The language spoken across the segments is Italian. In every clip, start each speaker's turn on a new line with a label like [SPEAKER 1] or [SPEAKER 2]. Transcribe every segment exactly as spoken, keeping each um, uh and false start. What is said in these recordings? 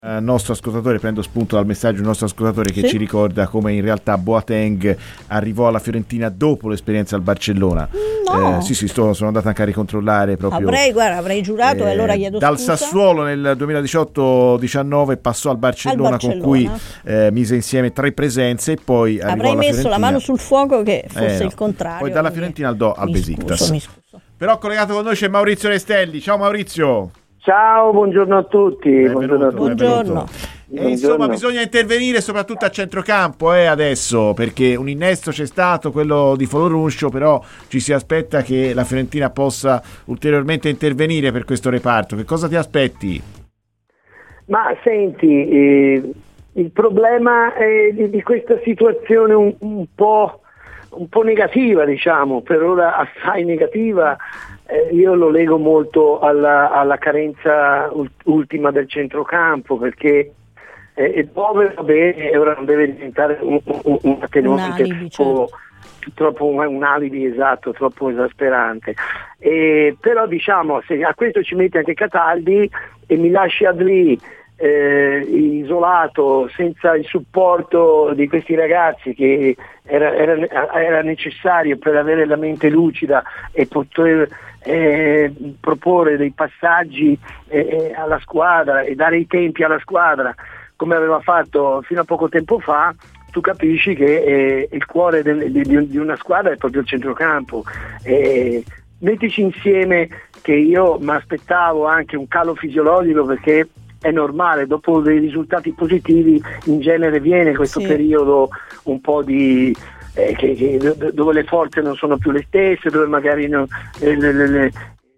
[SPEAKER 1] Uh, nostro ascoltatore, prendo spunto dal messaggio del nostro ascoltatore che sì. ci ricorda come in realtà Boateng arrivò alla Fiorentina dopo l'esperienza al Barcellona.
[SPEAKER 2] No.
[SPEAKER 1] Eh, sì sì sto, sono andato anche a ricontrollare proprio.
[SPEAKER 2] Avrei, guarda, avrei giurato eh, e allora chiedo
[SPEAKER 1] dal
[SPEAKER 2] scusa.
[SPEAKER 1] Sassuolo nel duemiladiciotto diciannove passò al Barcellona,
[SPEAKER 2] al Barcellona.
[SPEAKER 1] con cui eh, mise insieme tre presenze e poi arrivò
[SPEAKER 2] avrei
[SPEAKER 1] alla
[SPEAKER 2] messo
[SPEAKER 1] Fiorentina.
[SPEAKER 2] La mano sul fuoco che fosse
[SPEAKER 1] eh, no.
[SPEAKER 2] il contrario.
[SPEAKER 1] Poi dalla Fiorentina al, do, al
[SPEAKER 2] mi
[SPEAKER 1] Besiktas.
[SPEAKER 2] Scuso, mi scuso.
[SPEAKER 1] Però collegato con noi c'è Maurizio Restelli. Ciao Maurizio.
[SPEAKER 3] Ciao, buongiorno a tutti.
[SPEAKER 1] Benvenuto,
[SPEAKER 3] buongiorno a tutti.
[SPEAKER 2] Buongiorno.
[SPEAKER 1] E insomma bisogna intervenire soprattutto a centrocampo eh, adesso, perché un innesto c'è stato, quello di Foloruncio, però ci si aspetta che la Fiorentina possa ulteriormente intervenire per questo reparto. Che cosa ti aspetti?
[SPEAKER 3] Ma senti, eh, il problema è di, di questa situazione un, un po' un po' negativa, diciamo, per ora assai negativa, eh, io lo lego molto alla, alla carenza ultima del centrocampo, perché eh, il povero va bene, ora non deve diventare un, un, un attenuante
[SPEAKER 2] un alibi,
[SPEAKER 3] troppo,
[SPEAKER 2] certo.
[SPEAKER 3] troppo un alibi esatto, troppo esasperante. E, però diciamo, se a questo ci metti anche Cataldi e mi lasci Adli Eh, isolato, senza il supporto di questi ragazzi che era, era, era necessario per avere la mente lucida e poter eh, proporre dei passaggi eh, alla squadra e dare i tempi alla squadra come aveva fatto fino a poco tempo fa, tu capisci che eh, il cuore del, di, di una squadra è proprio il centrocampo. Eh, mettici insieme che io mi aspettavo anche un calo fisiologico, perché è normale, dopo dei risultati positivi in genere viene questo
[SPEAKER 2] sì.
[SPEAKER 3] periodo un po' di eh, che, che, dove le forze non sono più le stesse, dove magari non, eh, le, le, le,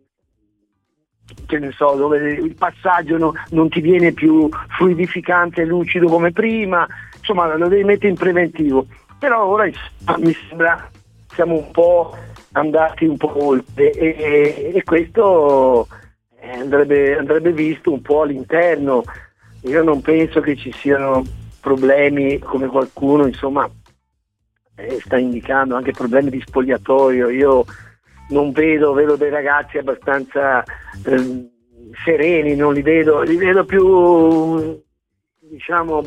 [SPEAKER 3] che ne so, dove il passaggio no, non ti viene più fluidificante e lucido come prima, insomma lo devi mettere in preventivo. Però ora mi sembra siamo un po' andati un po' oltre e, e questo Andrebbe, andrebbe visto un po' all'interno. Io non penso che ci siano problemi come qualcuno insomma eh, sta indicando, anche problemi di spogliatoio. Io non vedo, vedo dei ragazzi abbastanza eh, sereni, non li vedo, li vedo più diciamo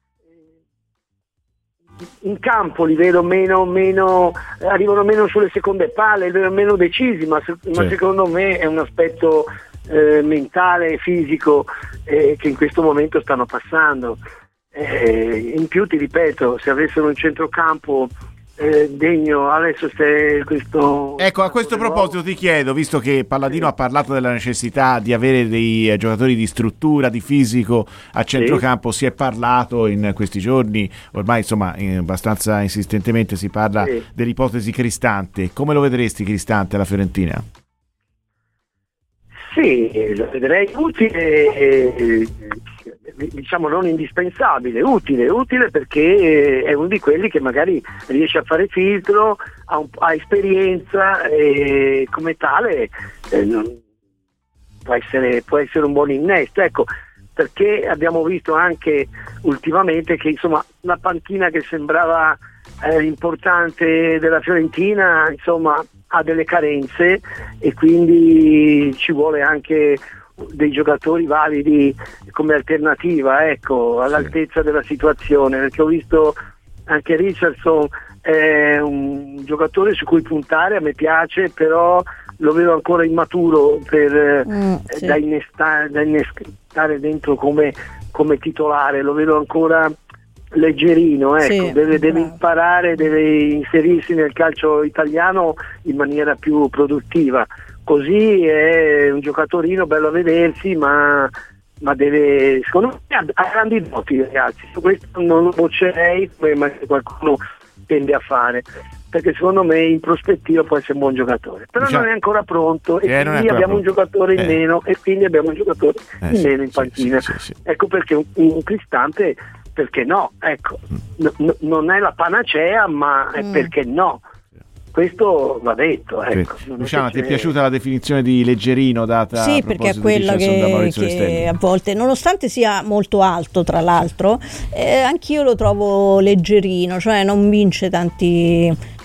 [SPEAKER 3] in campo, li vedo meno, meno arrivano meno sulle seconde palle, li vedo meno decisi, ma, se, sì. ma secondo me è un aspetto Eh, mentale e fisico eh, che in questo momento stanno passando. Eh, in più ti ripeto, se avessero un centrocampo eh, degno adesso se questo
[SPEAKER 1] ecco a questo proposito nuovo. Ti chiedo, visto che Palladino sì. ha parlato della necessità di avere dei eh, giocatori di struttura, di fisico a centrocampo, sì. si è parlato in questi giorni, ormai insomma eh, abbastanza insistentemente si parla sì. dell'ipotesi Cristante. Come lo vedresti Cristante alla Fiorentina?
[SPEAKER 3] Sì, lo vedrei utile, eh, diciamo non indispensabile, utile, utile perché è uno di quelli che magari riesce a fare filtro, ha, un, ha esperienza e come tale eh, non, può, essere, può essere un buon innesto. Ecco, perché abbiamo visto anche ultimamente che insomma la panchina che sembrava eh, importante della Fiorentina insomma ha delle carenze e quindi ci vuole anche dei giocatori validi come alternativa, ecco, all'altezza sì. della situazione, perché ho visto anche Richardson è un giocatore su cui puntare, a me piace, però lo vedo ancora immaturo per, mm, sì. da, innestare, da innestare dentro come, come titolare, lo vedo ancora leggerino, ecco, sì, deve, deve imparare, deve inserirsi nel calcio italiano in maniera più produttiva, così è un giocatorino bello a vedersi, ma, ma deve, secondo me ha, ha grandi doti ragazzi, su questo non lo boccerei come qualcuno tende a fare, perché secondo me in prospettiva può essere un buon giocatore, però diciamo, non è ancora pronto e eh, quindi abbiamo pronto. un giocatore in eh. meno e quindi abbiamo un giocatore eh, in sì, meno in panchina, sì, sì, sì, sì. Ecco perché un, un Cristante, perché no, ecco, n- non è la panacea, ma è mm. perché no, questo va detto, ecco.
[SPEAKER 1] Luciana, ti è piaciuta la definizione di leggerino data?
[SPEAKER 2] Sì, perché è quella che, che a volte, nonostante sia molto alto tra l'altro, eh, anch'io lo trovo leggerino, cioè non vince tanti,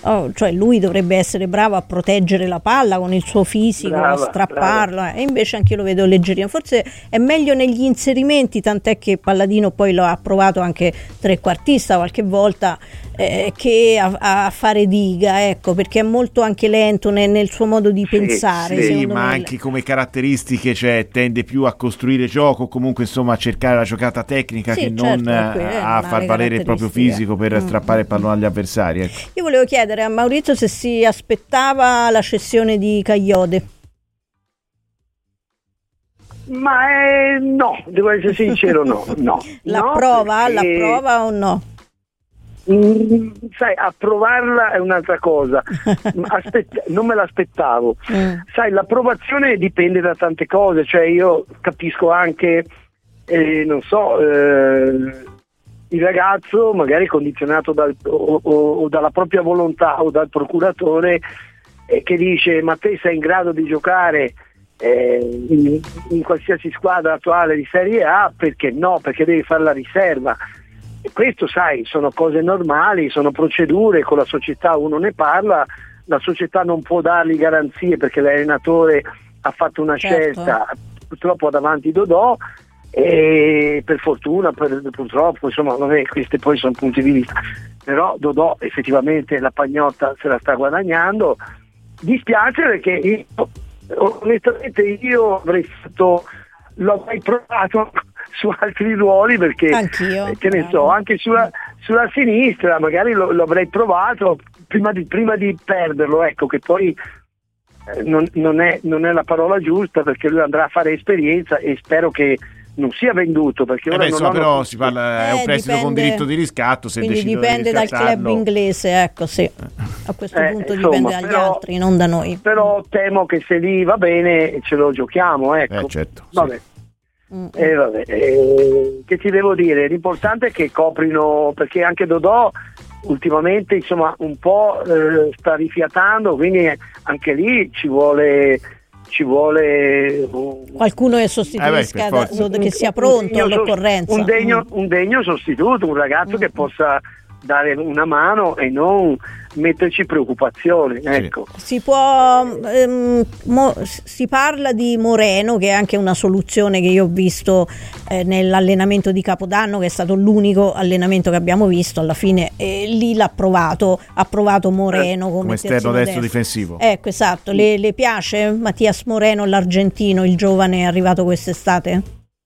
[SPEAKER 2] oh, cioè lui dovrebbe essere bravo a proteggere la palla con il suo fisico, brava, a strapparla, brava. E invece anche io lo vedo leggerino. Forse è meglio negli inserimenti, tant'è che Palladino poi lo ha provato anche trequartista qualche volta, eh, che a, a fare diga, ecco, perché è molto anche lento nel, nel suo modo di sì, pensare.
[SPEAKER 1] Sì, ma me. Anche come caratteristiche, cioè, tende più a costruire gioco, comunque insomma a cercare la giocata tecnica sì, che certo, non a, a far valere il proprio fisico per mm. strappare il pallone agli avversari. Ecco.
[SPEAKER 2] Io volevo chiedere a Maurizio se si aspettava la cessione di Cagliode.
[SPEAKER 3] Ma eh, no, devo essere sincero, no. no
[SPEAKER 2] l'approva?
[SPEAKER 3] No, perché...
[SPEAKER 2] L'approva o no?
[SPEAKER 3] Mm, sai, approvarla è un'altra cosa. Aspetta, non me l'aspettavo. Mm. Sai, l'approvazione dipende da tante cose, cioè io capisco anche, eh, non so, eh, il ragazzo magari condizionato dal, o, o, o dalla propria volontà o dal procuratore eh, che dice: ma te sei in grado di giocare eh, in, in qualsiasi squadra attuale di Serie A? Perché no? Perché devi fare la riserva. E questo, sai, sono cose normali, sono procedure, con la società uno ne parla, la società non può dargli garanzie perché l'allenatore ha fatto una certo. scelta, purtroppo ha davanti Dodò, e per fortuna, per, purtroppo, insomma, vabbè, questi poi sono punti di vista, però Dodò effettivamente la pagnotta se la sta guadagnando. Dispiace perché io, onestamente io avrei fatto, l'ho mai provato su altri ruoli, perché
[SPEAKER 2] anch'io,
[SPEAKER 3] che ne so, anche sulla, sulla sinistra magari lo, lo avrei provato prima di, prima di perderlo, ecco, che poi eh, non, non, è, non è la parola giusta, perché lui andrà a fare esperienza e spero che non sia venduto, perché ora
[SPEAKER 1] eh beh,
[SPEAKER 3] non
[SPEAKER 1] insomma,
[SPEAKER 3] ho
[SPEAKER 1] però
[SPEAKER 3] notizie.
[SPEAKER 1] si parla, è un
[SPEAKER 2] eh,
[SPEAKER 1] prestito
[SPEAKER 2] dipende,
[SPEAKER 1] con diritto di riscatto, se
[SPEAKER 2] quindi dipende dal club inglese, ecco, sì, a questo
[SPEAKER 3] eh,
[SPEAKER 2] punto
[SPEAKER 3] insomma,
[SPEAKER 2] dipende dagli
[SPEAKER 3] però,
[SPEAKER 2] altri, non da noi.
[SPEAKER 3] Però temo che se lì va bene ce lo giochiamo, ecco.
[SPEAKER 1] Eh, certo,
[SPEAKER 3] vabbè.
[SPEAKER 1] Sì.
[SPEAKER 3] Mm. Eh, vabbè, eh, che ti devo dire? L'importante è che coprino, perché anche Dodò ultimamente insomma un po' eh, sta rifiatando, quindi anche lì ci vuole ci vuole uh,
[SPEAKER 2] qualcuno che sostituisca,
[SPEAKER 1] eh beh,
[SPEAKER 2] da, che sia pronto all'occorrenza,
[SPEAKER 3] un degno, un degno sostituto, un ragazzo mm. che possa dare una mano e non metterci preoccupazioni, ecco.
[SPEAKER 2] Si può ehm, mo, si parla di Moreno, che è anche una soluzione che io ho visto eh, nell'allenamento di Capodanno, che è stato l'unico allenamento che abbiamo visto alla fine, e lì l'ha provato ha provato Moreno
[SPEAKER 3] eh,
[SPEAKER 2] come,
[SPEAKER 1] come esterno destro difensivo,
[SPEAKER 2] ecco, esatto. le, le piace Mattias Moreno, l'argentino, il giovane arrivato quest'estate?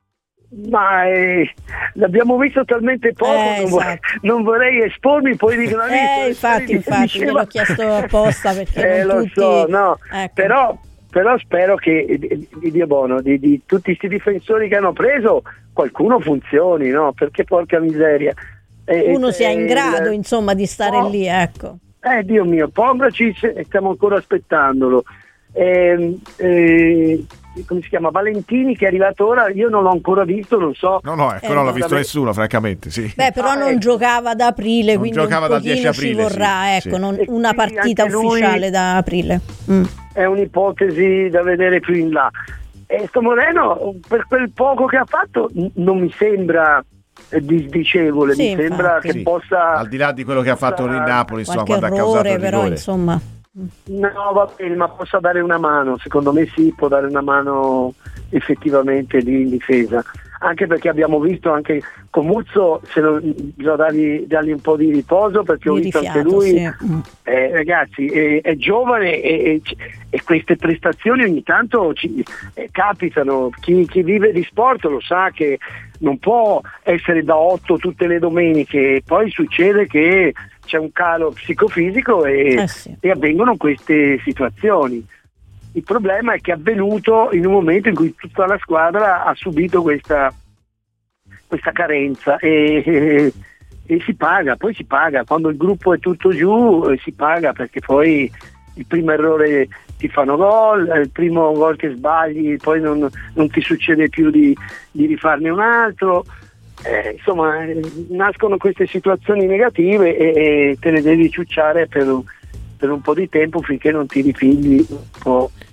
[SPEAKER 3] Ma eh, l'abbiamo visto talmente poco,
[SPEAKER 2] eh,
[SPEAKER 3] non,
[SPEAKER 2] esatto.
[SPEAKER 3] vorrei, non vorrei espormi, poi dicono
[SPEAKER 2] eh, infatti, infatti diceva... me l'ho chiesto apposta perché
[SPEAKER 3] eh,
[SPEAKER 2] non
[SPEAKER 3] lo
[SPEAKER 2] tutti...
[SPEAKER 3] so, no,
[SPEAKER 2] ecco.
[SPEAKER 3] però, però spero che di, di Dio buono, di, di tutti questi difensori che hanno preso, qualcuno funzioni, no? Perché porca miseria. Eh,
[SPEAKER 2] Uno
[SPEAKER 3] eh,
[SPEAKER 2] sia in grado,
[SPEAKER 3] eh,
[SPEAKER 2] insomma, di stare
[SPEAKER 3] oh,
[SPEAKER 2] lì, ecco.
[SPEAKER 3] Eh, Dio mio, Pombracic, stiamo ancora aspettandolo. Eh, eh, come si chiama? Valentini, che è arrivato ora, io non l'ho ancora visto, non so.
[SPEAKER 1] No, no, ecco, eh, non l'ha visto nessuno, francamente, sì.
[SPEAKER 2] Beh, però ah, non ecco. giocava ad aprile, non quindi giocava un pochino dal ci vorrà, sì, ecco, sì. Non, una partita ufficiale da aprile. Mm.
[SPEAKER 3] È un'ipotesi da vedere più in là. E sto Moreno, per quel poco che ha fatto, n- non mi sembra disdicevole, sì, mi sembra infatti. che sì. possa...
[SPEAKER 1] Al di là di quello che ha fatto in Napoli, insomma, quando
[SPEAKER 2] errore,
[SPEAKER 1] ha causato il
[SPEAKER 2] però,
[SPEAKER 1] rigore.
[SPEAKER 2] insomma...
[SPEAKER 3] No, va bene, ma possa dare una mano, secondo me sì, può dare una mano effettivamente di in difesa, anche perché abbiamo visto anche con Muzzo, se non, bisogna dargli, dargli un po' di riposo, perché ho visto anche lui, sì. eh, ragazzi, è, è giovane e, e, e queste prestazioni ogni tanto ci, eh, capitano, chi, chi vive di sport lo sa che non può essere da otto tutte le domeniche, poi succede che c'è un calo psicofisico e, eh sì. e avvengono queste situazioni. Il problema è che è avvenuto in un momento in cui tutta la squadra ha subito questa, questa carenza e, e, e si paga, poi si paga, quando il gruppo è tutto giù eh, si paga, perché poi il primo errore ti fanno gol, il primo gol che sbagli poi non, non ti succede più di, di rifarne un altro. Eh, insomma, eh, nascono queste situazioni negative e, e te le devi ciucciare per un, per un po' di tempo finché non ti ripigli un po',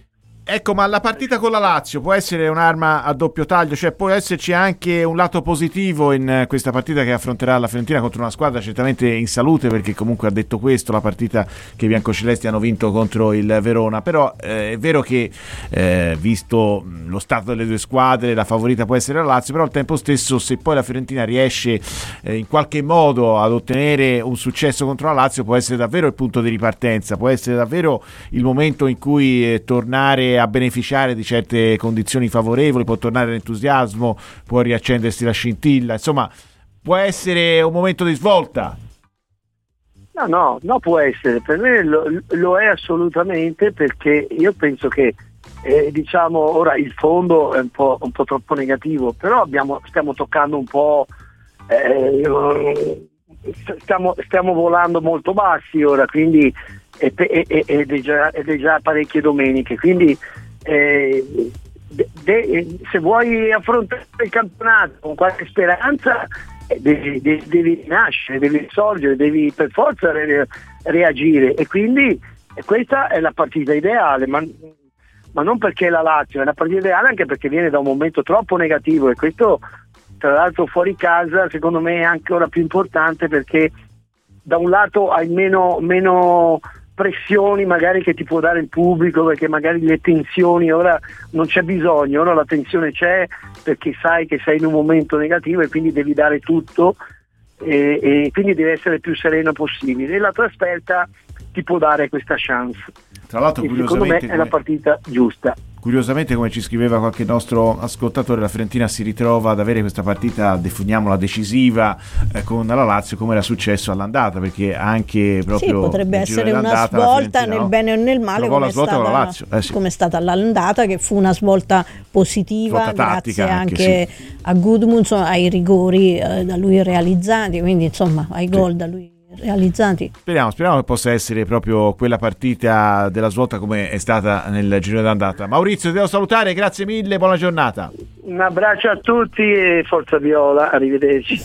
[SPEAKER 1] Ecco, ma la partita con la Lazio può essere un'arma a doppio taglio, cioè può esserci anche un lato positivo in questa partita che affronterà la Fiorentina contro una squadra certamente in salute, perché comunque ha detto questo la partita che i biancocelesti hanno vinto contro il Verona, però eh, è vero che eh, visto lo stato delle due squadre la favorita può essere la Lazio, però al tempo stesso se poi la Fiorentina riesce eh, in qualche modo ad ottenere un successo contro la Lazio può essere davvero il punto di ripartenza, può essere davvero il momento in cui eh, tornare a beneficiare di certe condizioni favorevoli, può tornare l'entusiasmo, può riaccendersi la scintilla, insomma può essere un momento di svolta.
[SPEAKER 3] No, no, no, può essere, per me lo, lo è assolutamente, perché io penso che eh, diciamo ora il fondo è un po', un po' troppo negativo, però abbiamo, stiamo toccando un po', eh, stiamo, stiamo volando molto bassi ora, quindi ed è già, ed è già parecchie domeniche, quindi eh, de, de, se vuoi affrontare il campionato con qualche speranza devi, devi, devi rinascere, devi risorgere, devi per forza re, reagire, e quindi questa è la partita ideale, ma, ma non perché è la Lazio, è la partita ideale anche perché viene da un momento troppo negativo, e questo tra l'altro fuori casa secondo me è anche ora più importante, perché da un lato hai meno, meno pressioni magari che ti può dare il pubblico, perché magari le tensioni ora non c'è bisogno, ora la tensione c'è perché sai che sei in un momento negativo e quindi devi dare tutto, e, e quindi devi essere più sereno possibile, e la trasferta ti può dare questa chance.
[SPEAKER 1] Tra l'altro,
[SPEAKER 3] e secondo me è la partita giusta.
[SPEAKER 1] Curiosamente, come ci scriveva qualche nostro ascoltatore, la Fiorentina si ritrova ad avere questa partita, definiamola decisiva, eh, con la Lazio, come era successo all'andata, perché anche proprio
[SPEAKER 2] sì, potrebbe essere una svolta nel
[SPEAKER 1] no?
[SPEAKER 2] bene o nel male, come è, stata, eh, sì. come è stata all'andata, che fu una svolta positiva, svolta grazie anche, anche sì. a Gudmundsson, ai rigori eh, da lui realizzati, quindi insomma ai gol sì. da lui realizzati.
[SPEAKER 1] Speriamo, speriamo che possa essere proprio quella partita della svolta come è stata nel giro d'andata. Maurizio, ti devo salutare, grazie mille, buona giornata.
[SPEAKER 3] Un abbraccio a tutti e forza Viola, arrivederci.